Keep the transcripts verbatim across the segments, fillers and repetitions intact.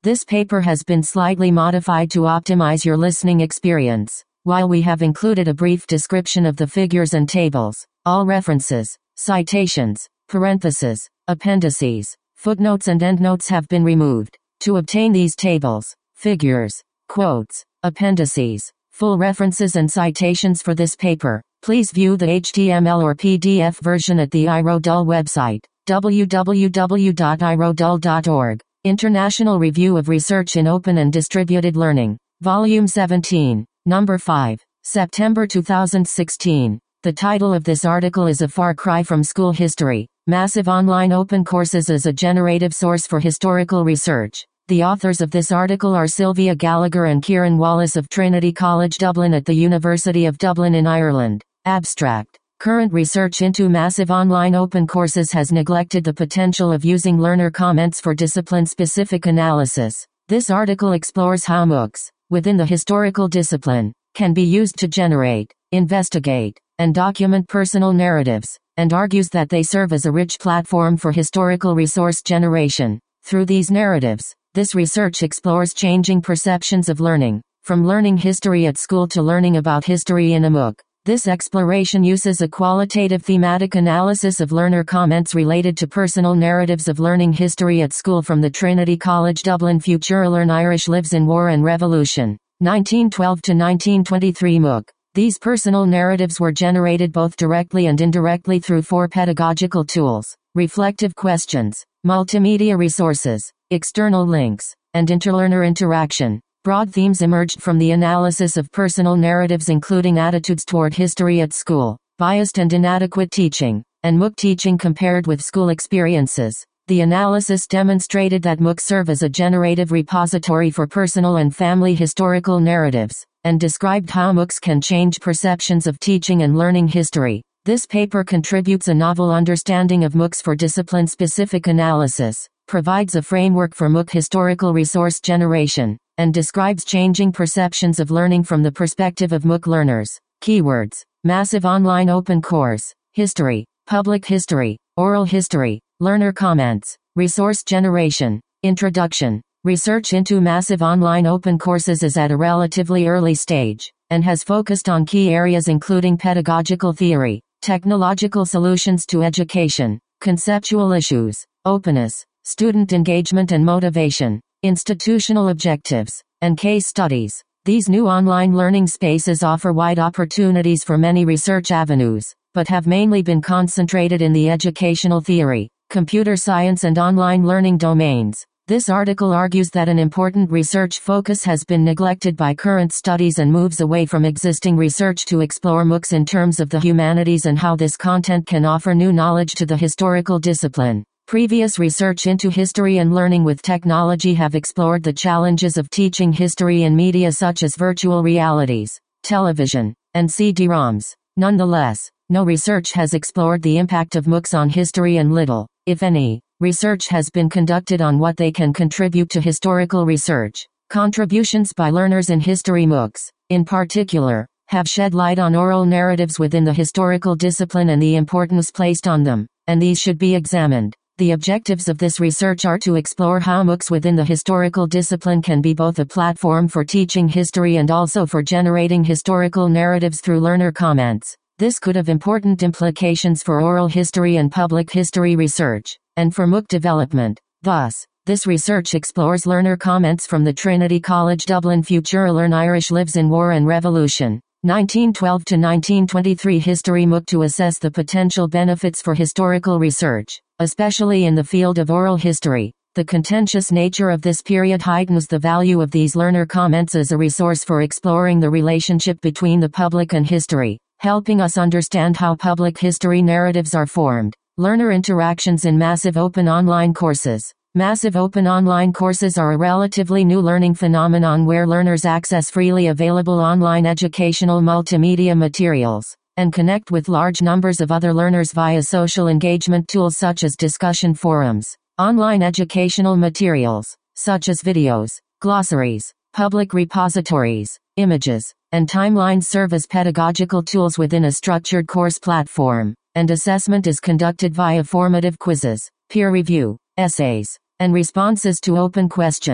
This paper has been slightly modified to optimize your listening experience. While we have included a brief description of the figures and tables, all references, citations, parentheses, appendices, footnotes and endnotes have been removed. To obtain these tables, figures, quotes, appendices, full references and citations for this paper, please view the H T M L or P D F version at the iRodul website, w w w dot i rodul dot org. International Review of Research in Open and Distributed Learning, Volume seventeen, Number five, September two thousand sixteen. The title of this article is A Far Cry from School History, Massive Online Open Courses as a Generative Source for Historical Research. The authors of this article are Sylvia Gallagher and Kieran Wallace of Trinity College Dublin at the University of Dublin in Ireland. Abstract. Current research into massive online open courses has neglected the potential of using learner comments for discipline-specific analysis. This article explores how MOOCs, within the historical discipline, can be used to generate, investigate, and document personal narratives, and argues that they serve as a rich platform for historical resource generation. Through these narratives, this research explores changing perceptions of learning, from learning history at school to learning about history in a MOOC. This exploration uses a qualitative thematic analysis of learner comments related to personal narratives of learning history at school from the Trinity College Dublin FutureLearn Irish Lives in War and Revolution, nineteen twelve to nineteen twenty-three MOOC. These personal narratives were generated both directly and indirectly through four pedagogical tools: reflective questions, multimedia resources, external links, and interlearner interaction. Broad themes emerged from the analysis of personal narratives including attitudes toward history at school, biased and inadequate teaching, and MOOC teaching compared with school experiences. The analysis demonstrated that MOOCs serve as a generative repository for personal and family historical narratives, and described how MOOCs can change perceptions of teaching and learning history. This paper contributes a novel understanding of MOOCs for discipline-specific analysis, provides a framework for MOOC historical resource generation, and describes changing perceptions of learning from the perspective of MOOC learners. Keywords: massive online open course, history, public history, oral history, learner comments, resource generation. Introduction. Research into massive online open courses is at a relatively early stage, and has focused on key areas including pedagogical theory, technological solutions to education, conceptual issues, openness, student engagement and motivation, institutional objectives, and case studies. These new online learning spaces offer wide opportunities for many research avenues, but have mainly been concentrated in the educational theory, computer science and online learning domains. This article argues that an important research focus has been neglected by current studies and moves away from existing research to explore MOOCs in terms of the humanities and how this content can offer new knowledge to the historical discipline. Previous research into history and learning with technology have explored the challenges of teaching history in media such as virtual realities, television, and C D ROMs. Nonetheless, no research has explored the impact of MOOCs on history, and little, if any, research has been conducted on what they can contribute to historical research. Contributions by learners in history MOOCs, in particular, have shed light on oral narratives within the historical discipline and the importance placed on them, and these should be examined. The objectives of this research are to explore how MOOCs within the historical discipline can be both a platform for teaching history and also for generating historical narratives through learner comments. This could have important implications for oral history and public history research, and for MOOC development. Thus, this research explores learner comments from the Trinity College Dublin FutureLearn Irish Lives in War and Revolution, nineteen twelve to nineteen twenty-three History MOOC to assess the potential benefits for historical research, especially in the field of oral history. The contentious nature of this period heightens the value of these learner comments as a resource for exploring the relationship between the public and history, helping us understand how public history narratives are formed. Learner interactions in massive open online courses. Massive open online courses are a relatively new learning phenomenon where learners access freely available online educational multimedia materials, and connect with large numbers of other learners via social engagement tools such as discussion forums. Online educational materials, such as videos, glossaries, public repositories, images, and timelines serve as pedagogical tools within a structured course platform, and assessment is conducted via formative quizzes, peer review, essays, and responses to open questions.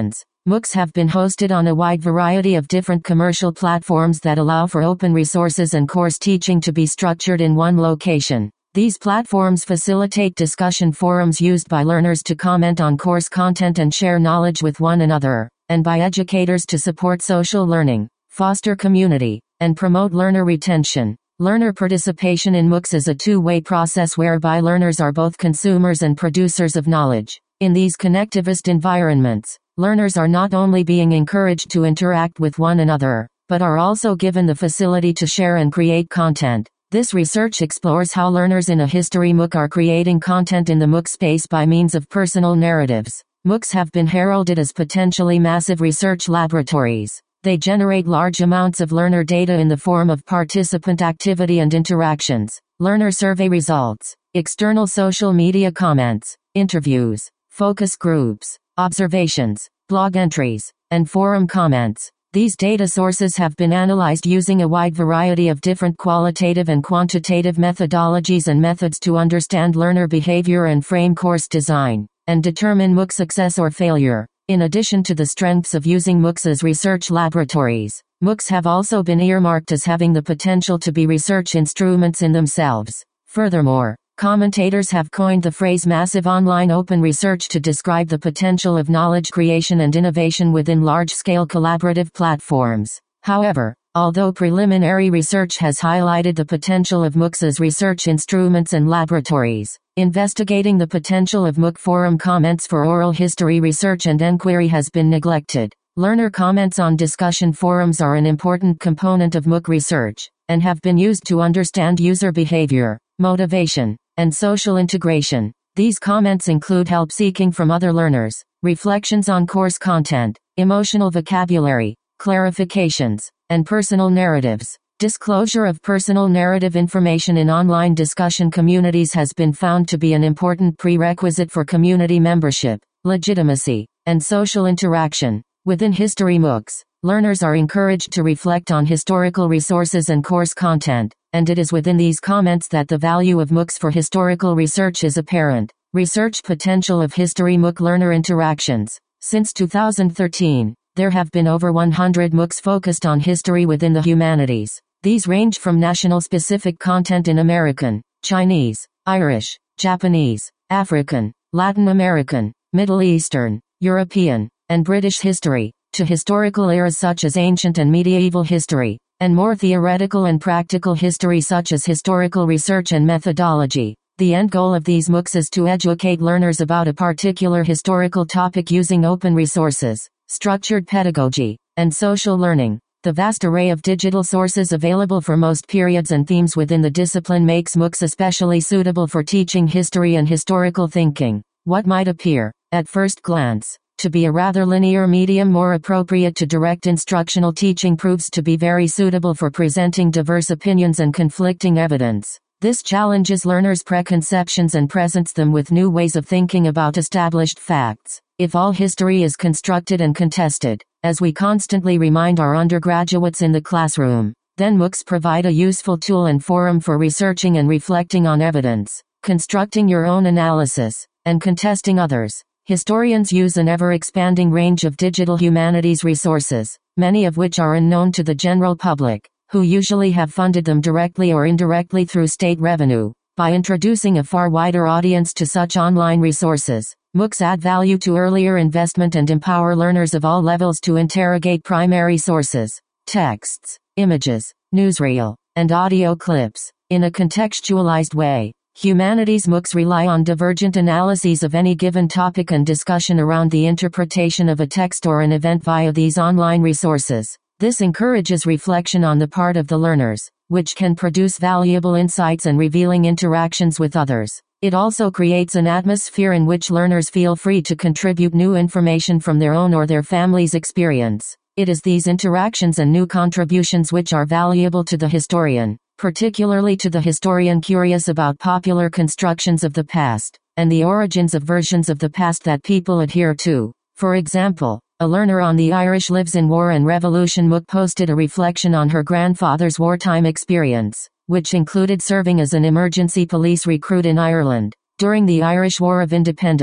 MOOCs have been hosted on a wide variety of different commercial platforms that allow for open resources and course teaching to be structured in one location. These platforms facilitate discussion forums used by learners to comment on course content and share knowledge with one another, and by educators to support social learning, foster community, and promote learner retention. Learner participation in MOOCs is a two-way process whereby learners are both consumers and producers of knowledge. In these connectivist environments, learners are not only being encouraged to interact with one another, but are also given the facility to share and create content. This research explores how learners in a history MOOC are creating content in the MOOC space by means of personal narratives. MOOCs have been heralded as potentially massive research laboratories. They generate large amounts of learner data in the form of participant activity and interactions, learner survey results, external social media comments, interviews, focus groups, observations, blog entries, and forum comments. These data sources have been analyzed using a wide variety of different qualitative and quantitative methodologies and methods to understand learner behavior and frame course design, and determine MOOC success or failure. In addition to the strengths of using MOOCs as research laboratories, MOOCs have also been earmarked as having the potential to be research instruments in themselves. Furthermore, commentators have coined the phrase massive online open research to describe the potential of knowledge creation and innovation within large-scale collaborative platforms. However, although preliminary research has highlighted the potential of MOOCs as research instruments and laboratories, investigating the potential of MOOC forum comments for oral history research and enquiry has been neglected. Learner comments on discussion forums are an important component of MOOC research, and have been used to understand user behavior, motivation, and social integration. These comments include help seeking from other learners, reflections on course content, emotional vocabulary, clarifications, and personal narratives. Disclosure of personal narrative information in online discussion communities has been found to be an important prerequisite for community membership, legitimacy, and social interaction. Within history MOOCs, learners are encouraged to reflect on historical resources and course content, and it is within these comments that the value of MOOCs for historical research is apparent. Research potential of history MOOC learner interactions. Since two thousand thirteen, there have been over one hundred MOOCs focused on history within the humanities. These range from national-specific content in American, Chinese, Irish, Japanese, African, Latin American, Middle Eastern, European, and British history, to historical eras such as ancient and medieval history, and more theoretical and practical history such as historical research and methodology. The end goal of these MOOCs is to educate learners about a particular historical topic using open resources, structured pedagogy, and social learning. The vast array of digital sources available for most periods and themes within the discipline makes MOOCs especially suitable for teaching history and historical thinking. What might appear, at first glance, to be a rather linear medium more appropriate to direct instructional teaching proves to be very suitable for presenting diverse opinions and conflicting evidence. This challenges learners' preconceptions and presents them with new ways of thinking about established facts. If all history is constructed and contested, as we constantly remind our undergraduates in the classroom, then MOOCs provide a useful tool and forum for researching and reflecting on evidence, constructing your own analysis, and contesting others. Historians use an ever-expanding range of digital humanities resources, many of which are unknown to the general public, who usually have funded them directly or indirectly through state revenue. By introducing a far wider audience to such online resources, MOOCs add value to earlier investment and empower learners of all levels to interrogate primary sources, texts, images, newsreel, and audio clips, in a contextualized way. Humanities MOOCs rely on divergent analyses of any given topic and discussion around the interpretation of a text or an event via these online resources. This encourages reflection on the part of the learners, which can produce valuable insights and revealing interactions with others. It also creates an atmosphere in which learners feel free to contribute new information from their own or their family's experience. It is these interactions and new contributions which are valuable to the historian, particularly to the historian curious about popular constructions of the past, and the origins of versions of the past that people adhere to. For example, a learner on the Irish Lives in War and Revolution MOOC posted a reflection on her grandfather's wartime experience, which included serving as an emergency police recruit in Ireland during the Irish War of Independence.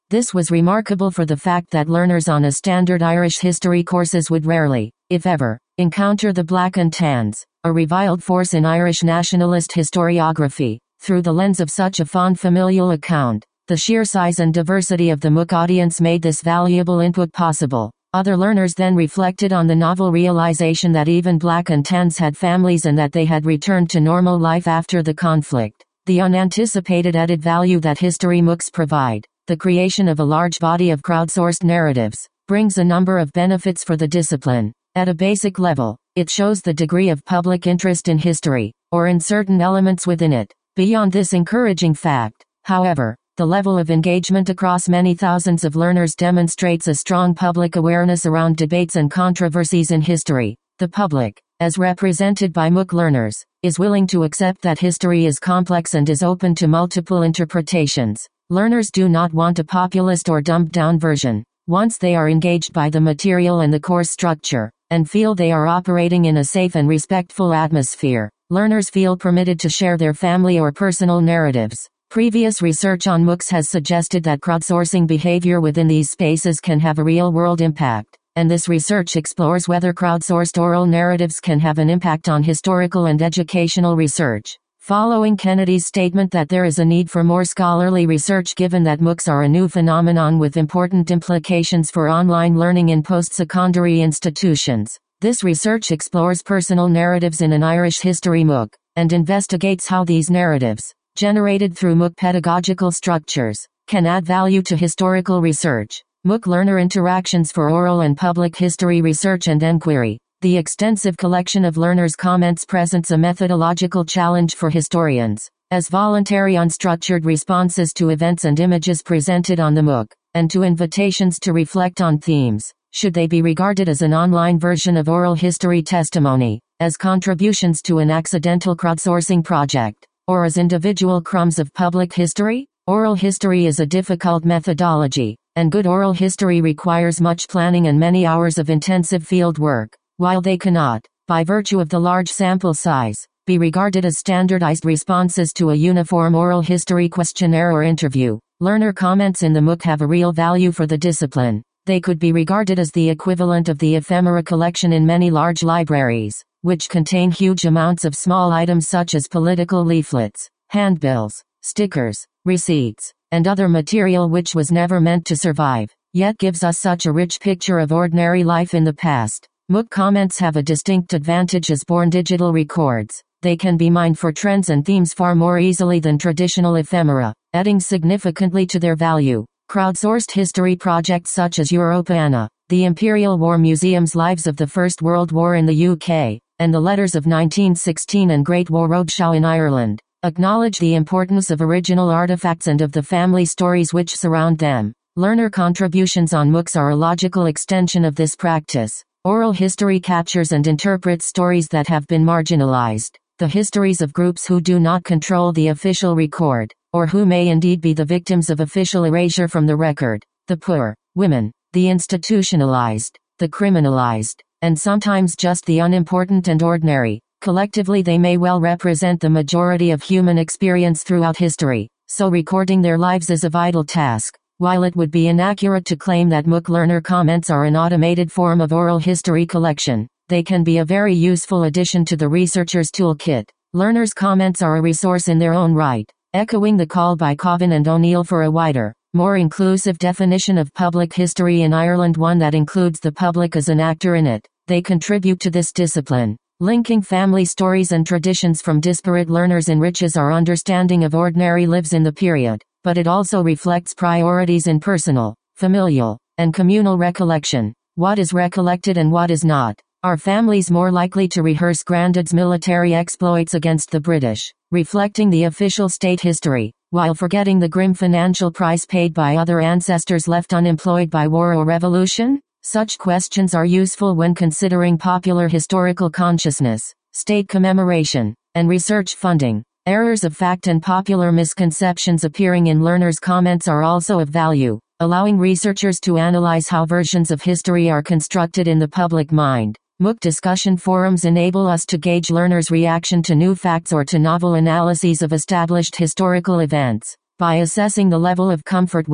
This was remarkable for the fact that learners on a standard Irish history courses would rarely, if ever, encounter the Black and Tans, a reviled force in Irish nationalist historiography, through the lens of such a fond familial account. The sheer size and diversity of the M O O C audience made this valuable input possible. Other learners then reflected on the novel realization that even Black and Tans had families and that they had returned to normal life after the conflict. The unanticipated added value that history M O O Cs provide, the creation of a large body of crowdsourced narratives, brings a number of benefits for the discipline. At a basic level, it shows the degree of public interest in history, or in certain elements within it. Beyond this encouraging fact, however, the level of engagement across many thousands of learners demonstrates a strong public awareness around debates and controversies in history. The public, as represented by M O O C learners, is willing to accept that history is complex and is open to multiple interpretations. Learners do not want a populist or dumbed-down version. Once they are engaged by the material and the course structure, and feel they are operating in a safe and respectful atmosphere, learners feel permitted to share their family or personal narratives. Previous research on M O O Cs has suggested that crowdsourcing behavior within these spaces can have a real-world impact, and this research explores whether crowdsourced oral narratives can have an impact on historical and educational research. Following Kennedy's statement that there is a need for more scholarly research given that M O O Cs are a new phenomenon with important implications for online learning in post-secondary institutions, this research explores personal narratives in an Irish history M O O C, and investigates how these narratives, generated through M O O C pedagogical structures, can add value to historical research. M O O C learner interactions for oral and public history research and enquiry. The extensive collection of learners' comments presents a methodological challenge for historians, as voluntary unstructured responses to events and images presented on the M O O C, and to invitations to reflect on themes, should they be regarded as an online version of oral history testimony, as contributions to an accidental crowdsourcing project, or as individual crumbs of public history? Oral history is a difficult methodology, and good oral history requires much planning and many hours of intensive field work. While they cannot, by virtue of the large sample size, be regarded as standardized responses to a uniform oral history questionnaire or interview, learner comments in the M O O C have a real value for the discipline. They could be regarded as the equivalent of the ephemera collection in many large libraries, which contain huge amounts of small items such as political leaflets, handbills, stickers, receipts, and other material which was never meant to survive, yet gives us such a rich picture of ordinary life in the past. M O O C comments have a distinct advantage as born digital records. They can be mined for trends and themes far more easily than traditional ephemera, adding significantly to their value. Crowdsourced history projects such as Europeana, the Imperial War Museum's Lives of the First World War in the U K, and the Letters of nineteen sixteen and Great War Roadshow in Ireland, acknowledge the importance of original artifacts and of the family stories which surround them. Learner contributions on M O O Cs are a logical extension of this practice. Oral history captures and interprets stories that have been marginalized, the histories of groups who do not control the official record, or who may indeed be the victims of official erasure from the record, the poor, women, the institutionalized, the criminalized, and sometimes just the unimportant and ordinary. Collectively they may well represent the majority of human experience throughout history, so recording their lives is a vital task. While it would be inaccurate to claim that M O O C learner comments are an automated form of oral history collection, they can be a very useful addition to the researcher's toolkit. Learners' comments are a resource in their own right, echoing the call by Coven and O'Neill for a wider, more inclusive definition of public history in Ireland, one that includes the public as an actor in it. They contribute to this discipline. Linking family stories and traditions from disparate learners enriches our understanding of ordinary lives in the period, but it also reflects priorities in personal, familial, and communal recollection. What is recollected and what is not? Are families more likely to rehearse Grandad's military exploits against the British, reflecting the official state history, while forgetting the grim financial price paid by other ancestors left unemployed by war or revolution? Such questions are useful when considering popular historical consciousness, state commemoration, and research funding. Errors of fact and popular misconceptions appearing in learners' comments are also of value, allowing researchers to analyze how versions of history are constructed in the public mind. M O O C discussion forums enable us to gauge learners' reaction to new facts or to novel analyses of established historical events. By assessing the level of comfort with,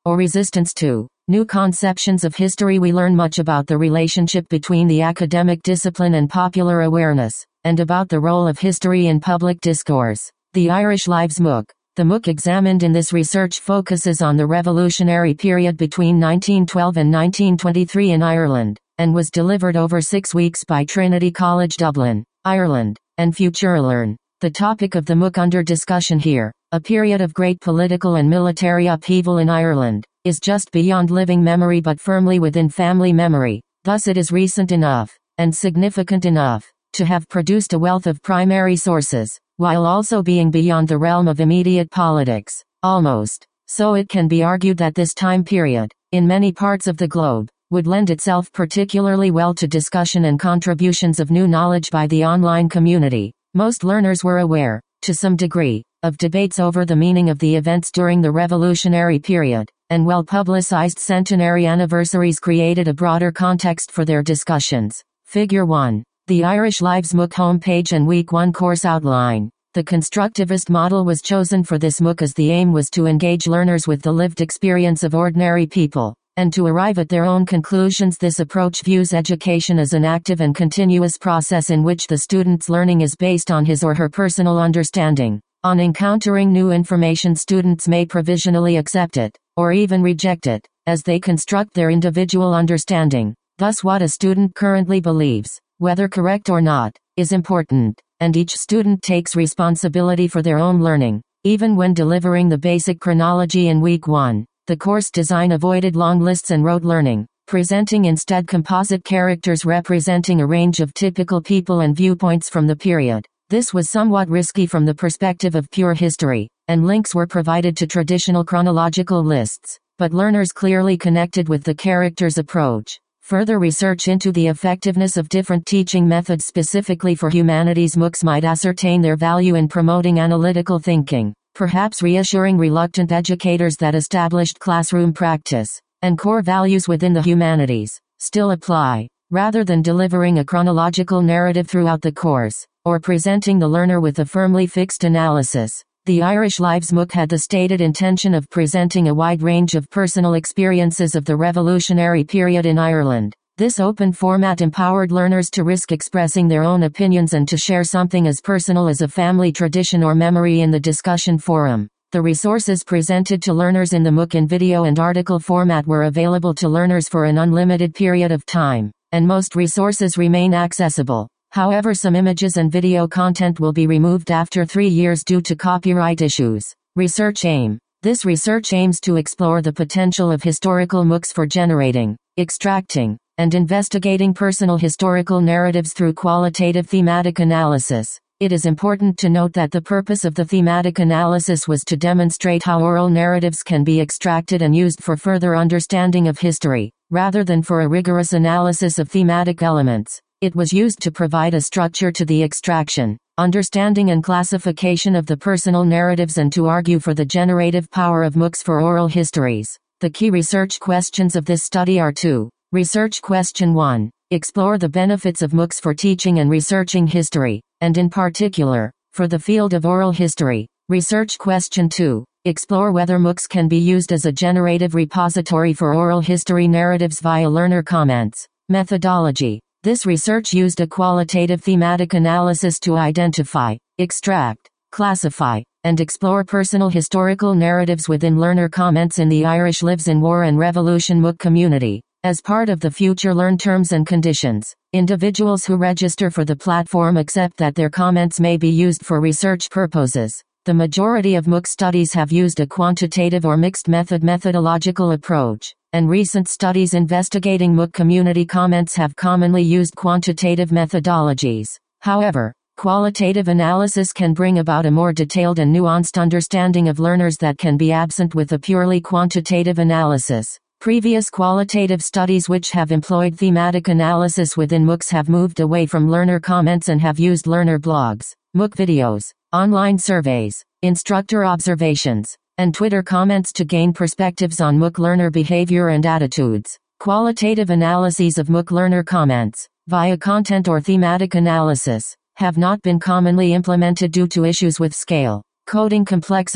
or resistance to, new conceptions of history. We learn much about the relationship between the academic discipline and popular awareness, and about the role of history in public discourse. The Irish Lives MOOC. The MOOC examined in this research focuses on the revolutionary period between nineteen twelve and nineteen twenty-three in Ireland, and was delivered over six weeks by Trinity College Dublin, Ireland, and FutureLearn. The topic of the MOOC under discussion here, a period of great political and military upheaval in Ireland, is just beyond living memory but firmly within family memory. Thus it is recent enough, and significant enough, to have produced a wealth of primary sources, while also being beyond the realm of immediate politics, almost. So it can be argued that this time period, in many parts of the globe, would lend itself particularly well to discussion and contributions of new knowledge by the online community. Most learners were aware, to some degree, of debates over the meaning of the events during the revolutionary period, and well-publicized centenary anniversaries created a broader context for their discussions. Figure one. The Irish Lives MOOC homepage and Week one course outline. The constructivist model was chosen for this MOOC as the aim was to engage learners with the lived experience of ordinary people, and to arrive at their own conclusions. This approach views education as an active and continuous process in which the student's learning is based on his or her personal understanding. On encountering new information, students may provisionally accept it, or even reject it, as they construct their individual understanding. Thus what a student currently believes, whether correct or not, is important, and each student takes responsibility for their own learning. Even when delivering the basic chronology in Week one, the course design avoided long lists and rote learning, presenting instead composite characters representing a range of typical people and viewpoints from the period. This was somewhat risky from the perspective of pure history, and links were provided to traditional chronological lists, but learners clearly connected with the characters' approach. Further research into the effectiveness of different teaching methods specifically for humanities MOOCs might ascertain their value in promoting analytical thinking, perhaps reassuring reluctant educators that established classroom practice and core values within the humanities still apply, rather than delivering a chronological narrative throughout the course, or presenting the learner with a firmly fixed analysis. The Irish Lives MOOC had the stated intention of presenting a wide range of personal experiences of the revolutionary period in Ireland. This open format empowered learners to risk expressing their own opinions and to share something as personal as a family tradition or memory in the discussion forum. The resources presented to learners in the MOOC in video and article format were available to learners for an unlimited period of time, and most resources remain accessible. However, some images and video content will be removed after three years due to copyright issues. Research aim. This research aims to explore the potential of historical MOOCs for generating, extracting, and investigating personal historical narratives through qualitative thematic analysis. It is important to note that the purpose of the thematic analysis was to demonstrate how oral narratives can be extracted and used for further understanding of history, rather than for a rigorous analysis of thematic elements. It was used to provide a structure to the extraction, understanding and classification of the personal narratives and to argue for the generative power of MOOCs for oral histories. The key research questions of this study are two. Research question one. Explore the benefits of MOOCs for teaching and researching history, and in particular, for the field of oral history. Research question two. Explore whether MOOCs can be used as a generative repository for oral history narratives via learner comments. Methodology. This research used a qualitative thematic analysis to identify, extract, classify, and explore personal historical narratives within learner comments in the Irish Lives in War and Revolution MOOC community. As part of the FutureLearn terms and conditions, individuals who register for the platform accept that their comments may be used for research purposes. The majority of MOOC studies have used a quantitative or mixed method methodological approach, and recent studies investigating MOOC community comments have commonly used quantitative methodologies. However, qualitative analysis can bring about a more detailed and nuanced understanding of learners that can be absent with a purely quantitative analysis. Previous qualitative studies which have employed thematic analysis within MOOCs have moved away from learner comments and have used learner blogs, MOOC videos, online surveys, instructor observations, and Twitter comments to gain perspectives on MOOC learner behavior and attitudes. Qualitative analyses of MOOC learner comments, via content or thematic analysis, have not been commonly implemented due to issues with scale, coding complexity,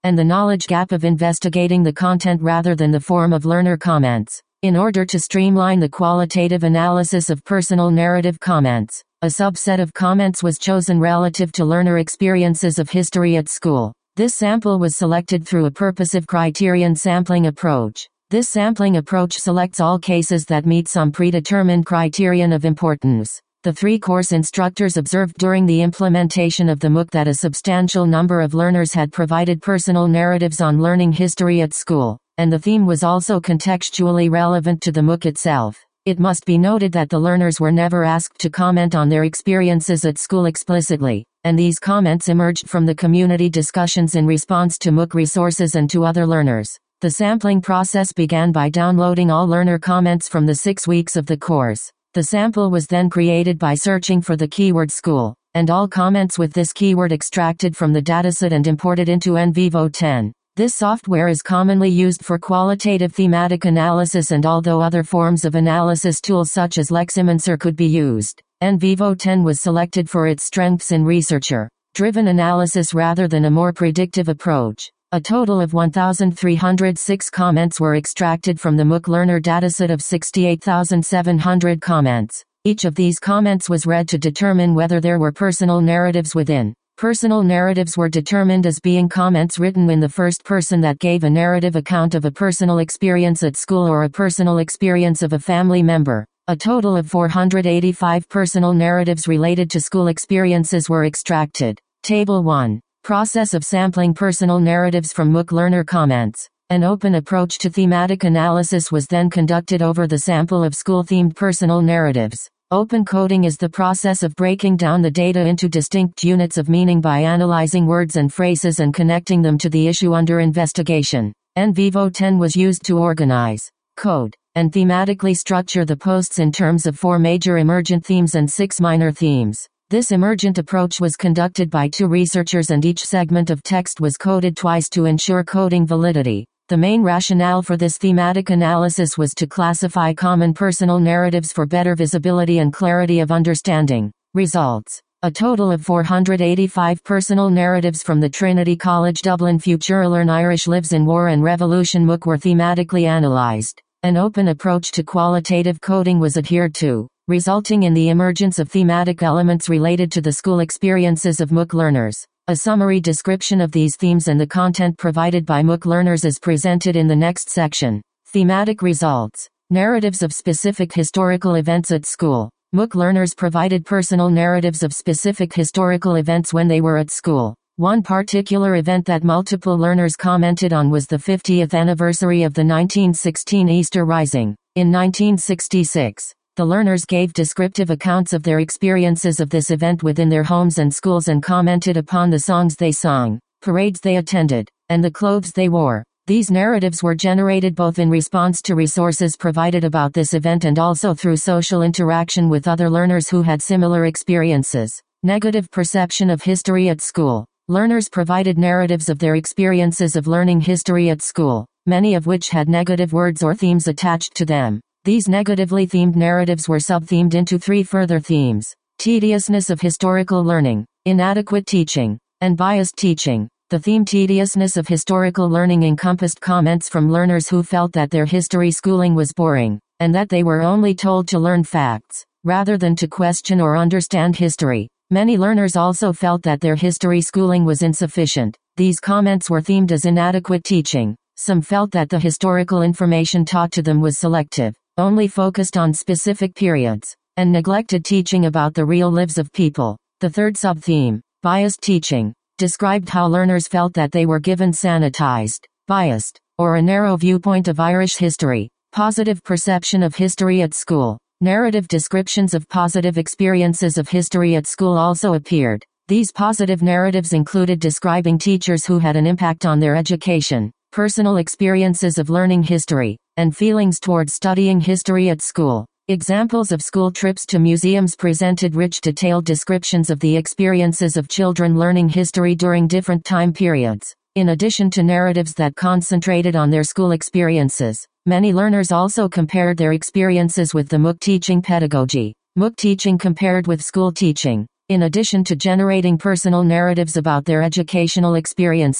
and the knowledge gap of investigating the content rather than the form of learner comments. In order to streamline the qualitative analysis of personal narrative comments, a subset of comments was chosen relative to learner experiences of history at school. This sample was selected through a purposive criterion sampling approach. This sampling approach selects all cases that meet some predetermined criterion of importance. The three course instructors observed during the implementation of the MOOC that a substantial number of learners had provided personal narratives on learning history at school, and the theme was also contextually relevant to the MOOC itself. It must be noted that the learners were never asked to comment on their experiences at school explicitly, and these comments emerged from the community discussions in response to MOOC resources and to other learners. The sampling process began by downloading all learner comments from the six weeks of the course. The sample was then created by searching for the keyword school, and all comments with this keyword extracted from the dataset and imported into N Vivo ten. This software is commonly used for qualitative thematic analysis, and although other forms of analysis tools such as Leximancer could be used, N Vivo ten was selected for its strengths in researcher-driven analysis rather than a more predictive approach. A total of one thousand three hundred six comments were extracted from the MOOC Learner dataset of sixty-eight thousand seven hundred comments. Each of these comments was read to determine whether there were personal narratives within. Personal narratives were determined as being comments written in the first person that gave a narrative account of a personal experience at school or a personal experience of a family member. A total of four hundred eighty-five personal narratives related to school experiences were extracted. Table one. Process of sampling personal narratives from MOOC Learner comments. An open approach to thematic analysis was then conducted over the sample of school-themed personal narratives. Open coding is the process of breaking down the data into distinct units of meaning by analyzing words and phrases and connecting them to the issue under investigation. N Vivo ten was used to organize, code, and thematically structure the posts in terms of four major emergent themes and six minor themes. This emergent approach was conducted by two researchers, and each segment of text was coded twice to ensure coding validity. The main rationale for this thematic analysis was to classify common personal narratives for better visibility and clarity of understanding. Results. A total of four hundred eighty-five personal narratives from the Trinity College Dublin FutureLearn Irish Lives in War and Revolution MOOC were thematically analyzed. An open approach to qualitative coding was adhered to, resulting in the emergence of thematic elements related to the school experiences of MOOC learners. A summary description of these themes and the content provided by MOOC learners is presented in the next section. Thematic results. Narratives of specific historical events at school. MOOC learners provided personal narratives of specific historical events when they were at school. One particular event that multiple learners commented on was the fiftieth anniversary of the nineteen sixteen Easter Rising. In nineteen sixty-six, the learners gave descriptive accounts of their experiences of this event within their homes and schools and commented upon the songs they sang, parades they attended, and the clothes they wore. These narratives were generated both in response to resources provided about this event and also through social interaction with other learners who had similar experiences. Negative perception of history at school. Learners provided narratives of their experiences of learning history at school, many of which had negative words or themes attached to them. These negatively themed narratives were sub-themed into three further themes: tediousness of historical learning, inadequate teaching, and biased teaching. The theme tediousness of historical learning encompassed comments from learners who felt that their history schooling was boring, and that they were only told to learn facts, rather than to question or understand history. Many learners also felt that their history schooling was insufficient. These comments were themed as inadequate teaching. Some felt that the historical information taught to them was selective, only focused on specific periods, and neglected teaching about the real lives of people. The third sub-theme, biased teaching, described how learners felt that they were given sanitized, biased, or a narrow viewpoint of Irish history. Positive perception of history at school. Narrative descriptions of positive experiences of history at school also appeared. These positive narratives included describing teachers who had an impact on their education, personal experiences of learning history, and feelings towards studying history at school. Examples of school trips to museums presented rich detailed descriptions of the experiences of children learning history during different time periods. In addition to narratives that concentrated on their school experiences, many learners also compared their experiences with the MOOC teaching pedagogy. MOOC teaching compared with school teaching. In addition to generating personal narratives about their educational experiences,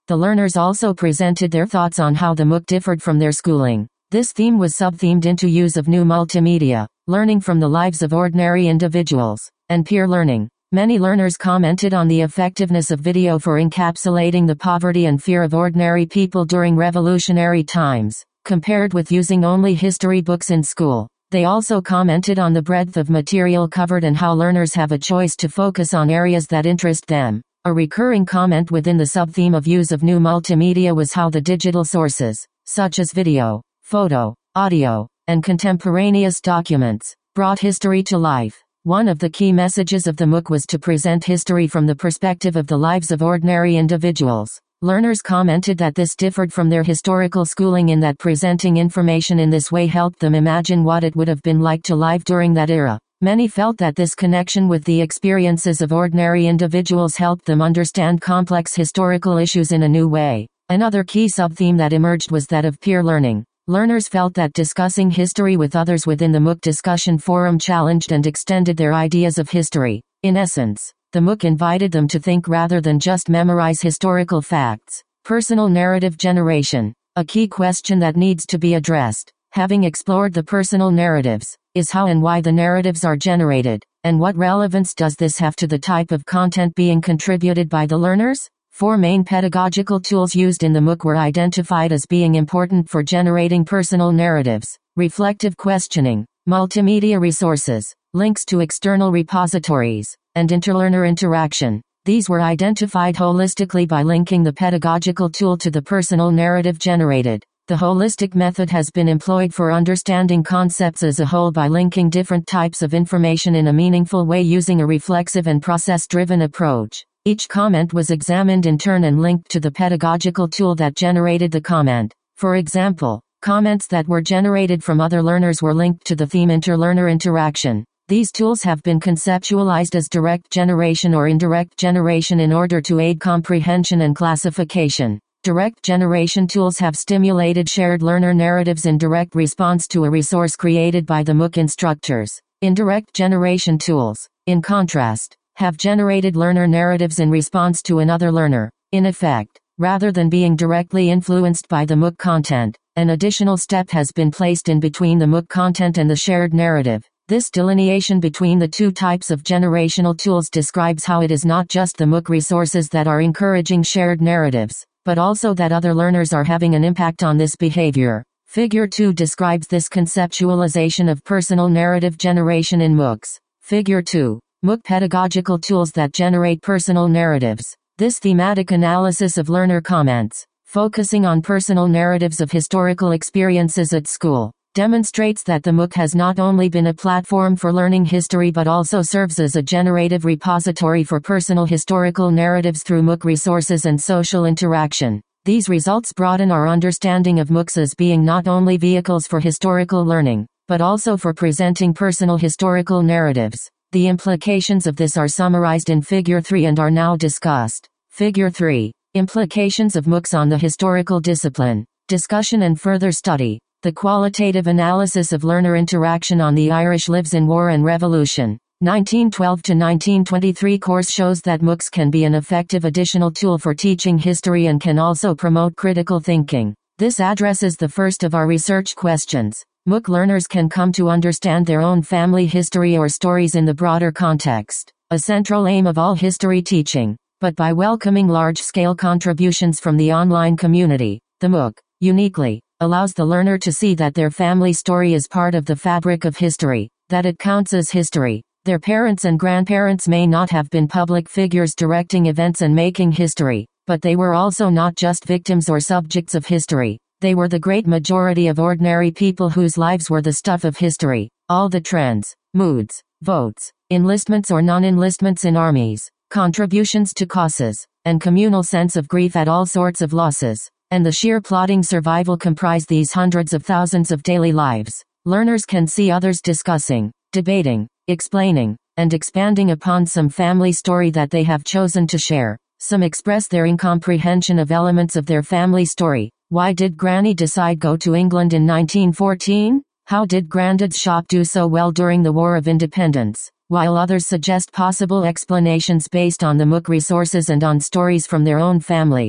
The learners also presented their thoughts on how the MOOC differed from their schooling. This theme was subthemed into use of new multimedia, learning from the lives of ordinary individuals, and peer learning. Many learners commented on the effectiveness of video for encapsulating the poverty and fear of ordinary people during revolutionary times, compared with using only history books in school. They also commented on the breadth of material covered and how learners have a choice to focus on areas that interest them. A recurring comment within the subtheme of use of new multimedia was how the digital sources, such as video, photo, audio, and contemporaneous documents, brought history to life. One of the key messages of the MOOC was to present history from the perspective of the lives of ordinary individuals. Learners commented that this differed from their historical schooling in that presenting information in this way helped them imagine what it would have been like to live during that era. Many felt that this connection with the experiences of ordinary individuals helped them understand complex historical issues in a new way. Another key subtheme that emerged was that of peer learning. Learners felt that discussing history with others within the MOOC discussion forum challenged and extended their ideas of history. In essence, the MOOC invited them to think rather than just memorize historical facts. Personal narrative generation. A key question that needs to be addressed, having explored the personal narratives, is how and why the narratives are generated, and what relevance does this have to the type of content being contributed by the learners? Four main pedagogical tools used in the MOOC were identified as being important for generating personal narratives: reflective questioning, multimedia resources, links to external repositories, and interlearner interaction. These were identified holistically by linking the pedagogical tool to the personal narrative generated. The holistic method has been employed for understanding concepts as a whole by linking different types of information in a meaningful way using a reflexive and process-driven approach. Each comment was examined in turn and linked to the pedagogical tool that generated the comment. For example, comments that were generated from other learners were linked to the theme interlearner interaction. These tools have been conceptualized as direct generation or indirect generation in order to aid comprehension and classification. Direct generation tools have stimulated shared learner narratives in direct response to a resource created by the MOOC instructors. Indirect generation tools, in contrast, have generated learner narratives in response to another learner. In effect, rather than being directly influenced by the MOOC content, an additional step has been placed in between the MOOC content and the shared narrative. This delineation between the two types of generational tools describes how it is not just the MOOC resources that are encouraging shared narratives, but also that other learners are having an impact on this behavior. Figure two describes this conceptualization of personal narrative generation in MOOCs. Figure two. MOOC pedagogical tools that generate personal narratives. This thematic analysis of learner comments, focusing on personal narratives of historical experiences at school, demonstrates that the MOOC has not only been a platform for learning history but also serves as a generative repository for personal historical narratives through MOOC resources and social interaction. These results broaden our understanding of MOOCs as being not only vehicles for historical learning, but also for presenting personal historical narratives. The implications of this are summarized in Figure three and are now discussed. Figure three. Implications of MOOCs on the historical discipline. Discussion and further study. The qualitative analysis of learner interaction on the Irish Lives in War and Revolution, nineteen twelve to nineteen twenty-three course shows that MOOCs can be an effective additional tool for teaching history and can also promote critical thinking. This addresses the first of our research questions. MOOC learners can come to understand their own family history or stories in the broader context, a central aim of all history teaching. But by welcoming large-scale contributions from the online community, the MOOC, uniquely, allows the learner to see that their family story is part of the fabric of history, that it counts as history. Their parents and grandparents may not have been public figures directing events and making history, but they were also not just victims or subjects of history. They were the great majority of ordinary people whose lives were the stuff of history. All the trends, moods, votes, enlistments or non-enlistments in armies, contributions to causes, and communal sense of grief at all sorts of losses, and the sheer plodding survival comprise these hundreds of thousands of daily lives. Learners can see others discussing, debating, explaining, and expanding upon some family story that they have chosen to share. Some express their incomprehension of elements of their family story. Why did Granny decide go to England in nineteen fourteen? How did Grandad's shop do so well during the War of Independence? While others suggest possible explanations based on the MOOC resources and on stories from their own families.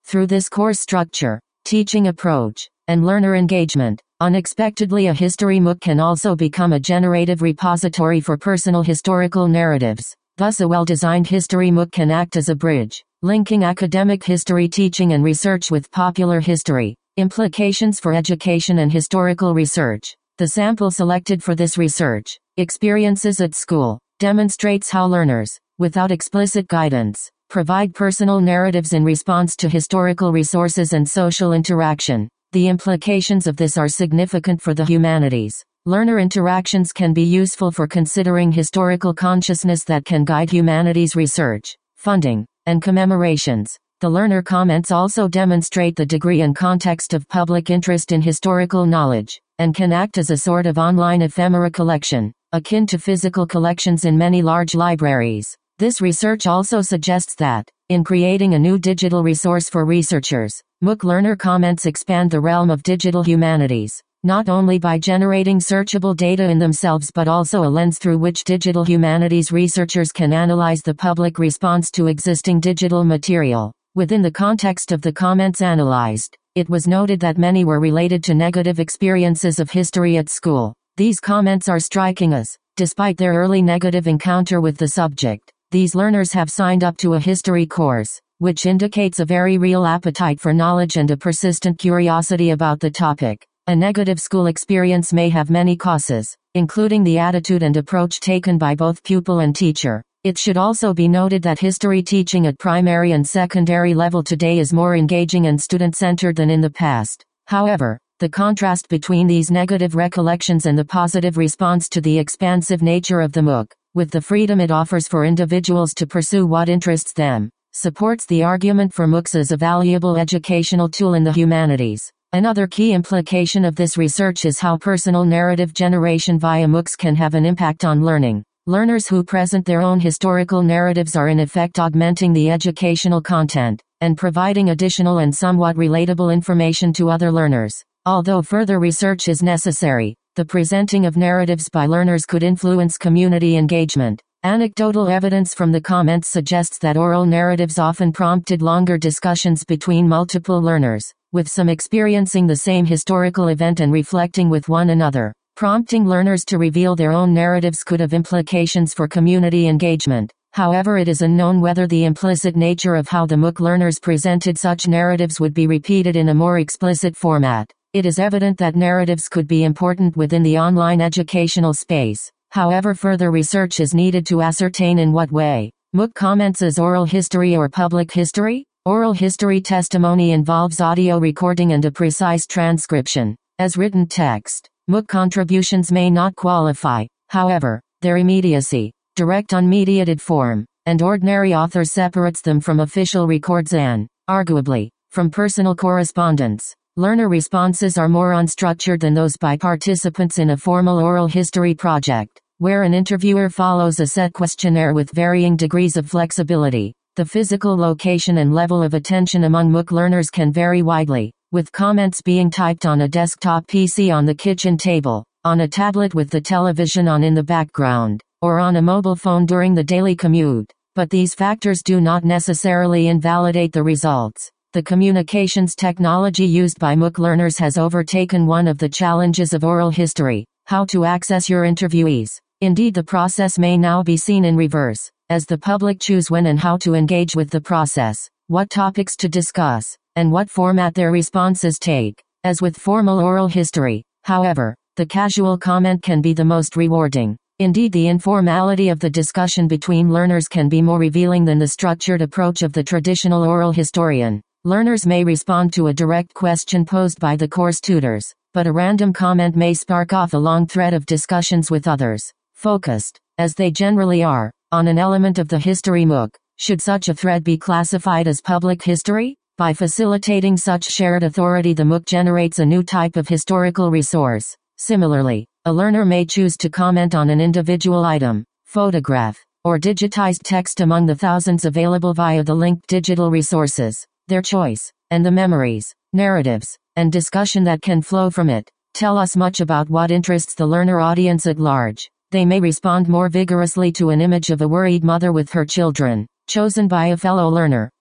Through this course structure, teaching approach, and learner engagement, unexpectedly a history MOOC can also become a generative repository for personal historical narratives. Thus a well-designed history MOOC can act as a bridge, linking academic history teaching and research with popular history. Implications for education and historical research. The sample selected for this research, Experiences at School, demonstrates how learners, without explicit guidance, provide personal narratives in response to historical resources and social interaction. The implications of this are significant for the humanities. Learner interactions can be useful for considering historical consciousness that can guide humanities research, funding, and commemorations. The learner comments also demonstrate the degree and context of public interest in historical knowledge, and can act as a sort of online ephemera collection, akin to physical collections in many large libraries. This research also suggests that, in creating a new digital resource for researchers, MOOC learner comments expand the realm of digital humanities, not only by generating searchable data in themselves but also a lens through which digital humanities researchers can analyze the public response to existing digital material. Within the context of the comments analyzed, it was noted that many were related to negative experiences of history at school. These comments are striking as, despite their early negative encounter with the subject, these learners have signed up to a history course, which indicates a very real appetite for knowledge and a persistent curiosity about the topic. A negative school experience may have many causes, including the attitude and approach taken by both pupil and teacher. It should also be noted that history teaching at primary and secondary level today is more engaging and student-centered than in the past. However, the contrast between these negative recollections and the positive response to the expansive nature of the MOOC, with the freedom it offers for individuals to pursue what interests them, supports the argument for MOOCs as a valuable educational tool in the humanities. Another key implication of this research is how personal narrative generation via MOOCs can have an impact on learning. Learners who present their own historical narratives are in effect augmenting the educational content, and providing additional and somewhat relatable information to other learners. Although further research is necessary, the presenting of narratives by learners could influence community engagement. Anecdotal evidence from the comments suggests that oral narratives often prompted longer discussions between multiple learners, with some experiencing the same historical event and reflecting with one another. Prompting learners to reveal their own narratives could have implications for community engagement. However, it is unknown whether the implicit nature of how the MOOC learners presented such narratives would be repeated in a more explicit format. It is evident that narratives could be important within the online educational space. However, further research is needed to ascertain in what way MOOC comments as oral history or public history. Oral history testimony involves audio recording and a precise transcription. As written text, MOOC contributions may not qualify. However, their immediacy, direct unmediated form, and ordinary author separates them from official records and, arguably, from personal correspondence. Learner responses are more unstructured than those by participants in a formal oral history project, where an interviewer follows a set questionnaire with varying degrees of flexibility. The physical location and level of attention among MOOC learners can vary widely, with comments being typed on a desktop P C on the kitchen table, on a tablet with the television on in the background, or on a mobile phone during the daily commute. But these factors do not necessarily invalidate the results. The communications technology used by MOOC learners has overtaken one of the challenges of oral history: how to access your interviewees. Indeed, the process may now be seen in reverse, as the public choose when and how to engage with the process, what topics to discuss, and what format their responses take. As with formal oral history, however, the casual comment can be the most rewarding. Indeed, the informality of the discussion between learners can be more revealing than the structured approach of the traditional oral historian. Learners may respond to a direct question posed by the course tutors, but a random comment may spark off a long thread of discussions with others, focused, as they generally are, on an element of the history MOOC. Should such a thread be classified as public history? By facilitating such shared authority, the MOOC generates a new type of historical resource. Similarly, a learner may choose to comment on an individual item, photograph, or digitized text among the thousands available via the linked digital resources. Their choice, and the memories, narratives, and discussion that can flow from it, tell us much about what interests the learner audience at large. They may respond more vigorously to an image of a worried mother with her children, chosen by a fellow learner,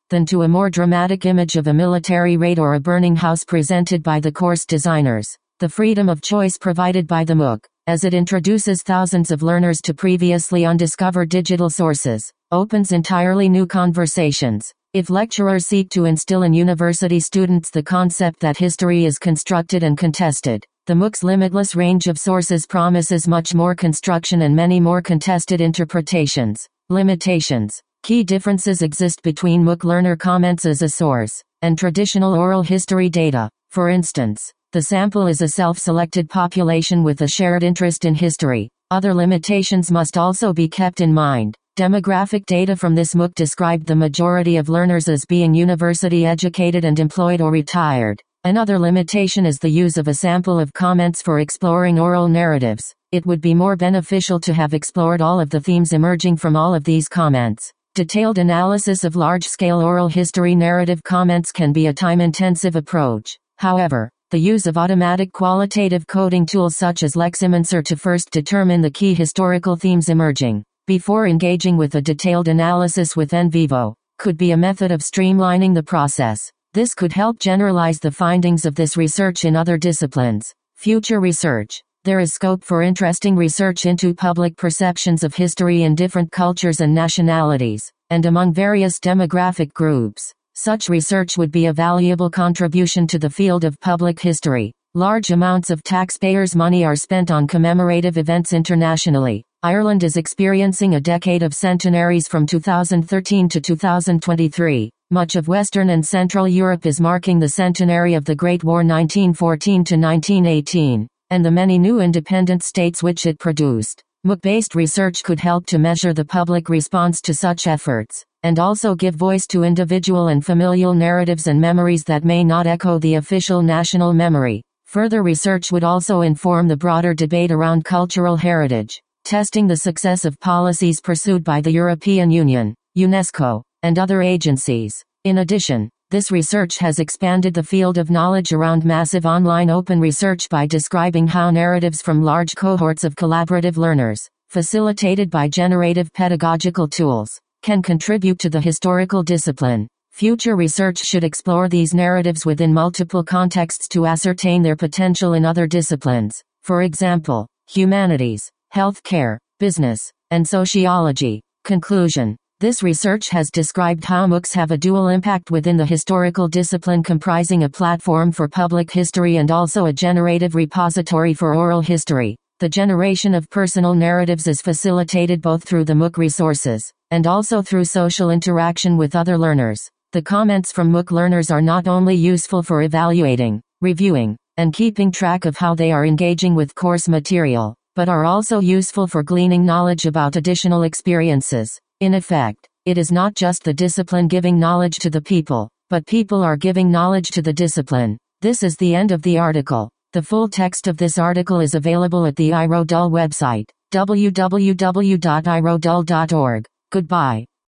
than to a more dramatic image of a military raid or a burning house presented by the course designers. The freedom of choice provided by the MOOC, as it introduces thousands of learners to previously undiscovered digital sources, opens entirely new conversations. If lecturers seek to instill in university students the concept that history is constructed and contested, the MOOC's limitless range of sources promises much more construction and many more contested interpretations. Limitations. Key differences exist between MOOC learner comments as a source, and traditional oral history data. For instance, the sample is a self-selected population with a shared interest in history. Other limitations must also be kept in mind. Demographic data from this MOOC described the majority of learners as being university educated and employed or retired. Another limitation is the use of a sample of comments for exploring oral narratives. It would be more beneficial to have explored all of the themes emerging from all of these comments. Detailed analysis of large-scale oral history narrative comments can be a time-intensive approach. However, the use of automatic qualitative coding tools such as Leximancer to first determine the key historical themes emerging, before engaging with a detailed analysis with NVivo, could be a method of streamlining the process. This could help generalize the findings of this research in other disciplines. Future research. There is scope for interesting research into public perceptions of history in different cultures and nationalities, and among various demographic groups. Such research would be a valuable contribution to the field of public history. Large amounts of taxpayers' money are spent on commemorative events internationally. Ireland is experiencing a decade of centenaries from two thousand thirteen to two thousand twenty-three. Much of Western and Central Europe is marking the centenary of the Great War nineteen fourteen to nineteen eighteen, and the many new independent states which it produced. MOOC-based research could help to measure the public response to such efforts, and also give voice to individual and familial narratives and memories that may not echo the official national memory. Further research would also inform the broader debate around cultural heritage, testing the success of policies pursued by the European Union, UNESCO, and other agencies. In addition, this research has expanded the field of knowledge around massive online open research by describing how narratives from large cohorts of collaborative learners, facilitated by generative pedagogical tools, can contribute to the historical discipline. Future research should explore these narratives within multiple contexts to ascertain their potential in other disciplines, for example, humanities, healthcare, business, and sociology. Conclusion. This research has described how MOOCs have a dual impact within the historical discipline, comprising a platform for public history and also a generative repository for oral history. The generation of personal narratives is facilitated both through the MOOC resources, and also through social interaction with other learners. The comments from MOOC learners are not only useful for evaluating, reviewing, and keeping track of how they are engaging with course material, but are also useful for gleaning knowledge about additional experiences. In effect, it is not just the discipline giving knowledge to the people, but people are giving knowledge to the discipline. This is the end of the article. The full text of this article is available at the iRodul website, w w w dot i rodul dot org. Goodbye.